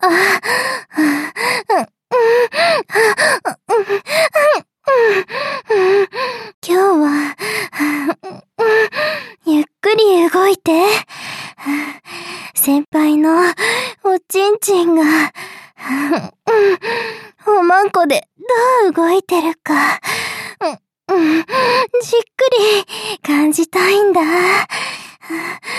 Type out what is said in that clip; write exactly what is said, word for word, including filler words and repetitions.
今日はゆっくり動いて。先輩のおちんちんがおまんこでどう動いてるかじっくり感じたいんだ。